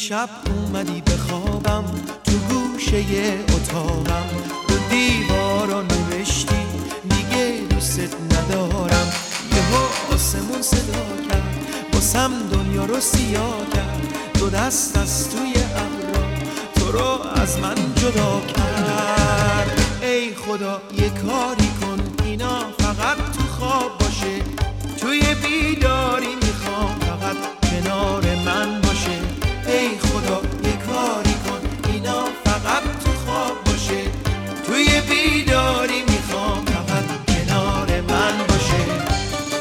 شب اومدی بخوابم تو گوشه اتاقم، رو دیوارا نوشتی دیگه دوست ندارم. یهو آسمون صدا کرد واسم دنیا رو سیاه کرد، دو دست از توی ابرا تو رو از من جدا کرد. ای خدا یه کاری کن اینا فقط تو خواب باشه، توی بیداری میخوام فقط کنار من باشه. ای خدا یه کاری کن اینا فقط تو خواب باشه، توی بیداری میخوام فقط کنار من باشه.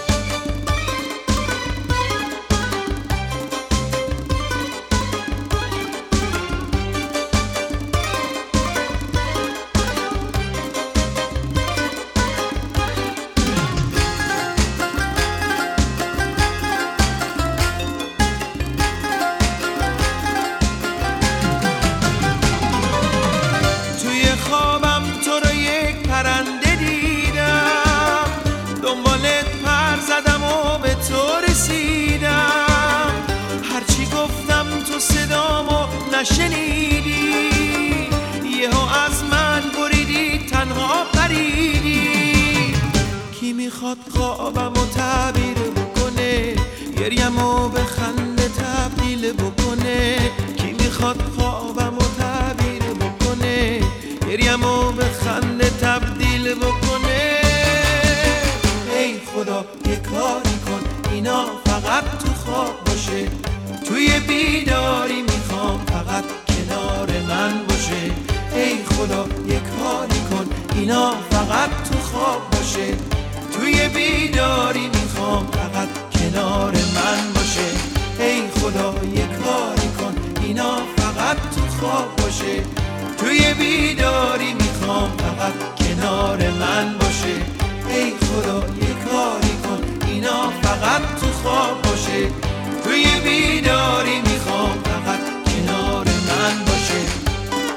پرنده دیدم دنبالت پر زدم و به تو رسیدم، هرچی گفتم تو صدامو نشنیدی، یهو از من بریدی تنها پریدی. کی میخواد خوابمو تعبیر بکنه، گریمو به خنده تبدیل بکنه. کی میخواد خوابمو تعبیر بکنه، گریمو به خنده تبدیل بکنه. ای خدا یه کاری کن اینا فقط تو خواب باشه، توی بیداری میخوام فقط کنار من باشه. ای خدا یه کاری کن اینا فقط تو خواب باشه، توی بیداری میخوام فقط کنار من باشه. ای خدا یه کاری کن اینا فقط تو خواب باشه، توی بیداری میخوام فقط کنار من باشه. ای خدا یه کاری کن اینا فقط تو خواب باشه، توی بیداری میخوام فقط کنار من باشه.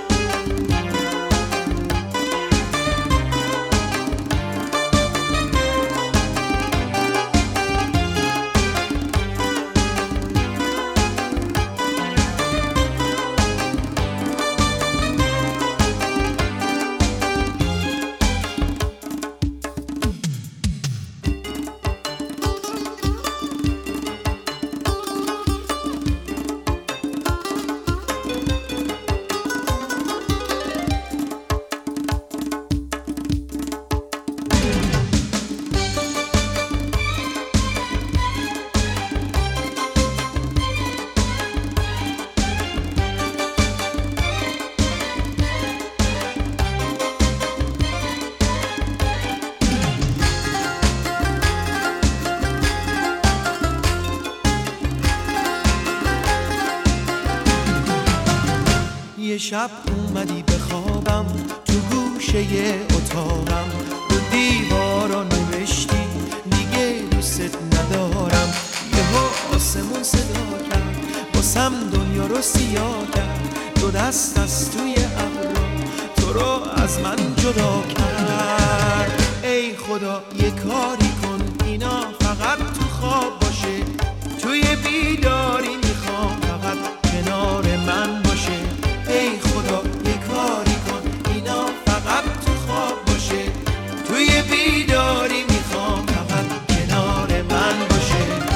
یه شب اومدی بخوابم تو گوشه اتاقم، رو دیوارا نوشتی دیگه دوست ندارم. یهو آسمون صدا کرد واسم دنیا رو سیاه کرد، دو دست از توی ابرا تو رو از من جدا کرد. ای خدا یه کاری کن اینا فقط تو خواب باشه، توی بیداری میخوام فقط کنار من باشه. ای خدا یه کاری کن اینا فقط تو خواب باشه، توی بیداری میخوام فقط کنار من باشه.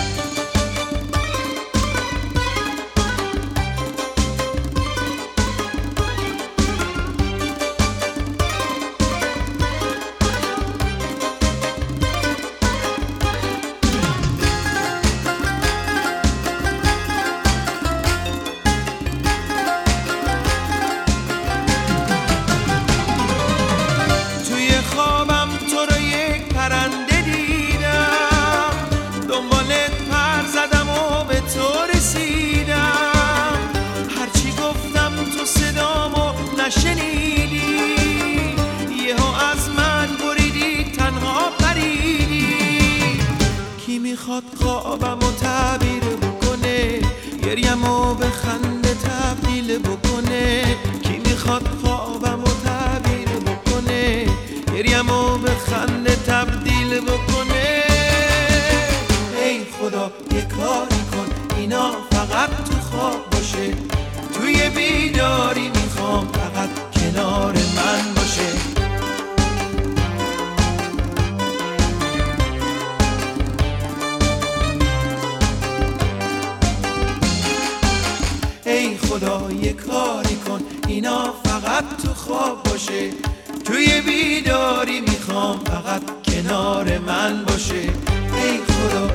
پرنده دیدم دنبالت پر زدم و به تو رسیدم، هرچی گفتم تو صدامو نشنیدی، یهو از من بریدی تنها پریدی. کی میخواد خوابمو تعبیر بکنه، گریمو به خنده تبدیل بکنه. کی میخواد خوابمو تعبیر بکنه، گریمو به خنده تبدیل بکنه. ای خدا یه کاری کن اینا فقط تو خواب باشه، توی بیداری میخوام فقط کنار من باشه. ای خدا یه کاری کن اینا فقط تو خواب باشه، توی بیداری میخوام فقط کنار من باشه. ای خدا